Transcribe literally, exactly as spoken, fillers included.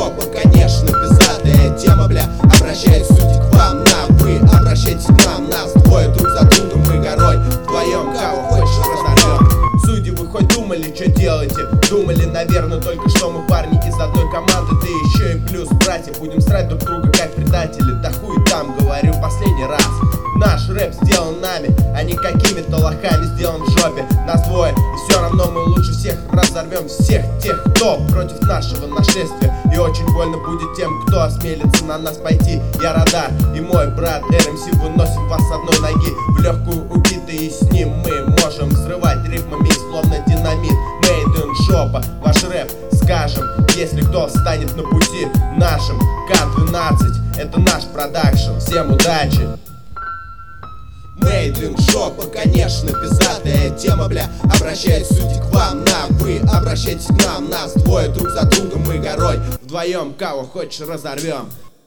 жопа, конечно, пиздатая тема, бля. Обращаюсь, судьи, к вам на вы, обращайтесь к нам, нас двое друг за другом, мы горой вдвоем, кого хочешь разорвем. Судьи, вы хоть думали, что делаете? Думали, наверное, только что мы парни из одной команды. Да еще и плюс, братья, будем срать друг друга как предатели. Да хуй там, говорю последний раз. Наш рэп сделан нами, а не какими-то лохами сделан в жопе. Нас двое, и все равно мы лучше всех разорвем всех тех, кто против нашего нашествия. И очень больно будет тем, кто осмелится на нас пойти. Я Радар и мой брат эр эм си выносим вас с одной ноги в легкую убитые, и с ним мы можем взрывать рифмами словно динамит. Made in жопа, ваш рэп скажем, если кто встанет на пути нашим. ка двенадцать, это наш продакшн, всем удачи. Made in жопа, конечно, пиздатая тема, бля. Обращаюсь, судьи, к вам на вы, обращайтесь к нам, нас двое друг за другом, мы горой вдвоем, кого хочешь разорвем.